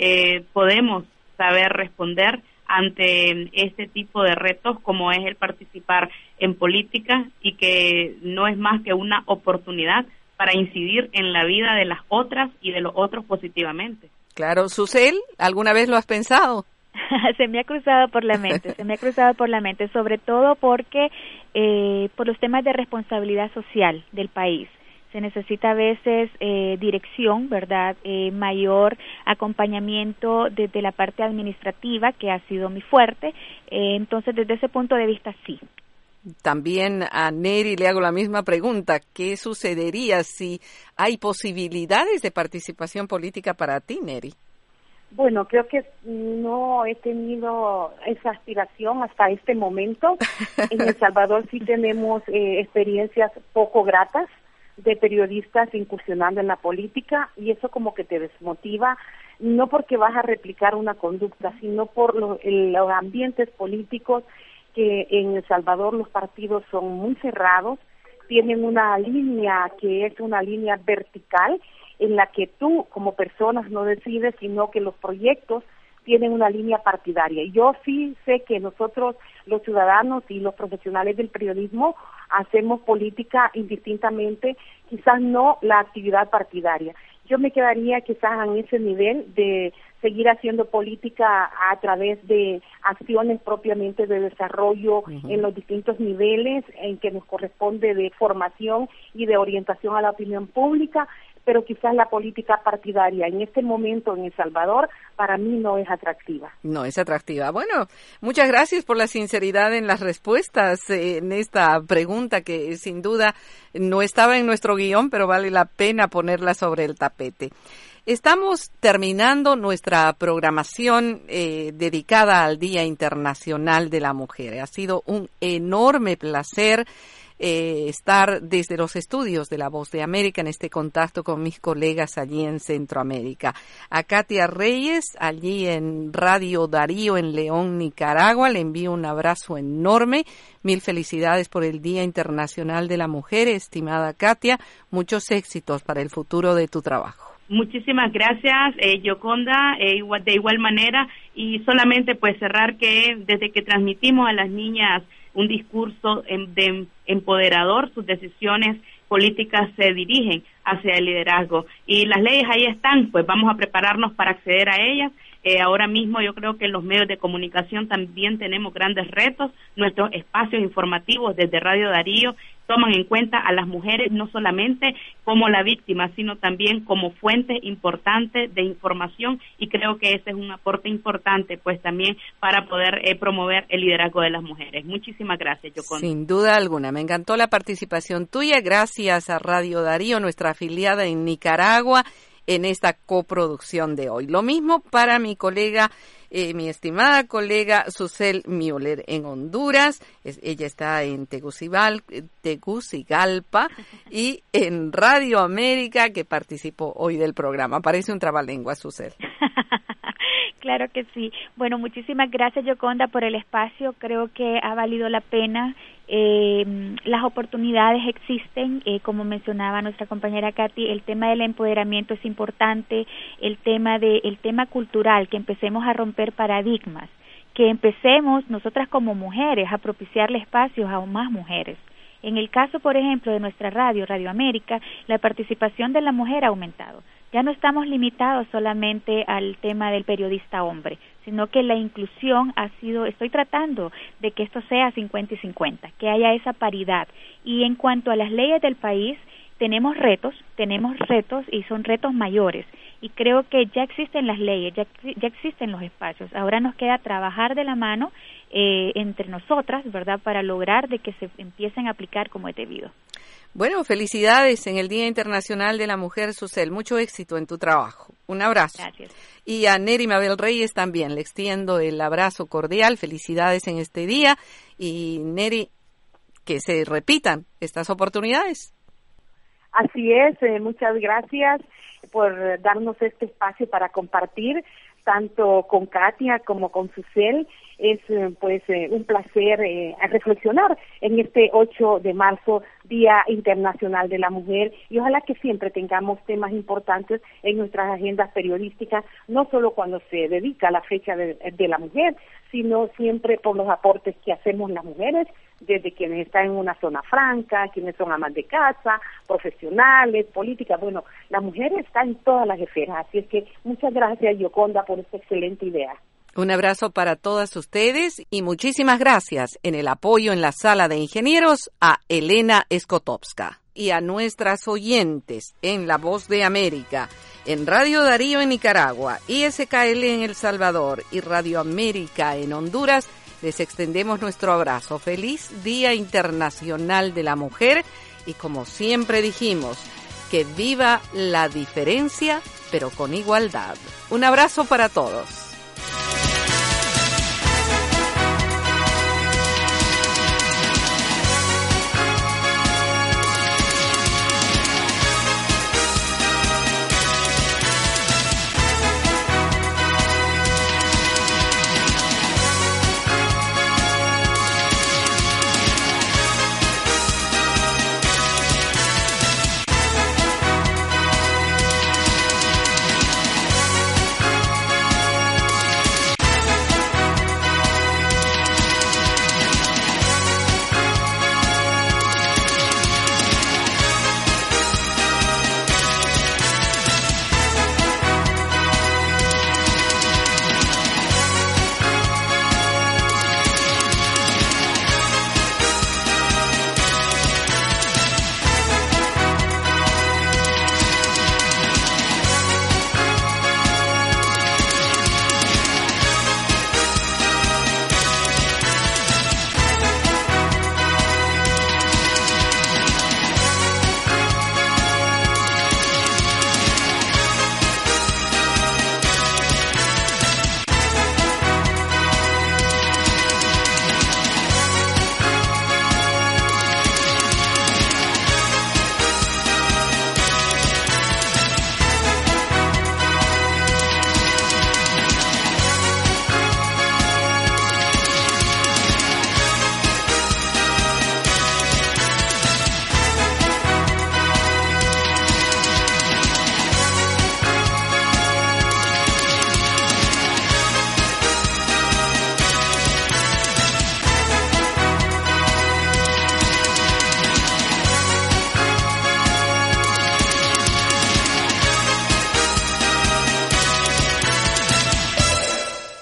podemos saber responder ante este tipo de retos como es el participar en política y que no es más que una oportunidad para incidir en la vida de las otras y de los otros positivamente. Claro. Susel, ¿alguna vez lo has pensado? Se me ha cruzado por la mente, sobre todo porque por los temas de responsabilidad social del país. Se necesita a veces dirección, ¿verdad? Mayor acompañamiento desde la parte administrativa, que ha sido mi fuerte. Entonces, desde ese punto de vista, sí. También a Neri le hago la misma pregunta. ¿Qué sucedería si hay posibilidades de participación política para ti, Neri? Bueno, creo que no he tenido esa aspiración hasta este momento. En El Salvador sí tenemos experiencias poco gratas de periodistas incursionando en la política y eso como que te desmotiva, no porque vas a replicar una conducta, sino por los ambientes políticos que en El Salvador los partidos son muy cerrados, tienen una línea que es una línea vertical en la que tú como personas no decides, sino que los proyectos tienen una línea partidaria. Y yo sí sé que nosotros, los ciudadanos y los profesionales del periodismo, hacemos política indistintamente, quizás no la actividad partidaria. Yo me quedaría quizás en ese nivel de seguir haciendo política a través de acciones propiamente de desarrollo en los distintos niveles en que nos corresponde de formación y de orientación a la opinión pública, pero quizás la política partidaria en este momento en El Salvador para mí no es atractiva. No es atractiva. Bueno, muchas gracias por la sinceridad en las respuestas en esta pregunta que sin duda no estaba en nuestro guión, pero vale la pena ponerla sobre el tapete. Estamos terminando nuestra programación dedicada al Día Internacional de la Mujer. Ha sido un enorme placer estar desde los estudios de La Voz de América en este contacto con mis colegas allí en Centroamérica. A Katia Reyes, allí en Radio Darío en León, Nicaragua, le envío un abrazo enorme. Mil felicidades por el Día Internacional de la Mujer, estimada Katia. Muchos éxitos para el futuro de tu trabajo. Muchísimas gracias, Yoconda, de igual manera, y solamente pues cerrar que desde que transmitimos a las niñas un discurso de empoderador, sus decisiones políticas se dirigen hacia el liderazgo y las leyes ahí están, pues vamos a prepararnos para acceder a ellas. Ahora mismo yo creo que en los medios de comunicación también tenemos grandes retos. Nuestros espacios informativos desde Radio Darío toman en cuenta a las mujeres no solamente como la víctima, sino también como fuente importante de información y creo que ese es un aporte importante pues también para poder promover el liderazgo de las mujeres. Muchísimas gracias, Yoconda. Sin duda alguna, me encantó la participación tuya. Gracias a Radio Darío, nuestra afiliada en Nicaragua, en esta coproducción de hoy. Lo mismo para mi colega, mi estimada colega Susel Müller en Honduras. Ella está en Tegucigalpa y en Radio América, que participó hoy del programa. Parece un trabalengua, Susel. Claro que sí. Bueno, muchísimas gracias, Yoconda, por el espacio. Creo que ha valido la pena. Las oportunidades existen, como mencionaba nuestra compañera Katy, el tema del empoderamiento es importante, el tema cultural, que empecemos a romper paradigmas, que empecemos nosotras como mujeres a propiciarle espacios a más mujeres. En el caso, por ejemplo, de nuestra Radio América, la participación de la mujer ha aumentado. Ya no estamos limitados solamente al tema del periodista hombre, sino que la inclusión estoy tratando de que esto sea 50 y 50, que haya esa paridad. Y en cuanto a las leyes del país, tenemos retos y son retos mayores. Y creo que ya existen las leyes, ya existen los espacios. Ahora nos queda trabajar de la mano entre nosotras, ¿verdad?, para lograr de que se empiecen a aplicar como es debido. Bueno, felicidades en el Día Internacional de la Mujer, Susel. Mucho éxito en tu trabajo. Un abrazo. Gracias. Y a Neri Mabel Reyes también le extiendo el abrazo cordial. Felicidades en este día. Y Neri, que se repitan estas oportunidades. Así es, muchas gracias por darnos este espacio para compartir, tanto con Katia como con Susel. Es un placer reflexionar en este 8 de marzo, Día Internacional de la Mujer, y ojalá que siempre tengamos temas importantes en nuestras agendas periodísticas, no solo cuando se dedica a la fecha de la mujer, sino siempre por los aportes que hacemos las mujeres, desde quienes están en una zona franca, quienes son amas de casa, profesionales, políticas. Bueno, la mujer está en todas las esferas, así es que muchas gracias, Yoconda, por esta excelente idea. Un abrazo para todas ustedes y muchísimas gracias en el apoyo en la sala de ingenieros a Elena Skotowska y a nuestras oyentes en La Voz de América, en Radio Darío en Nicaragua, ISKL en El Salvador y Radio América en Honduras. Les extendemos nuestro abrazo. Feliz Día Internacional de la Mujer y, como siempre dijimos, que viva la diferencia, pero con igualdad. Un abrazo para todos.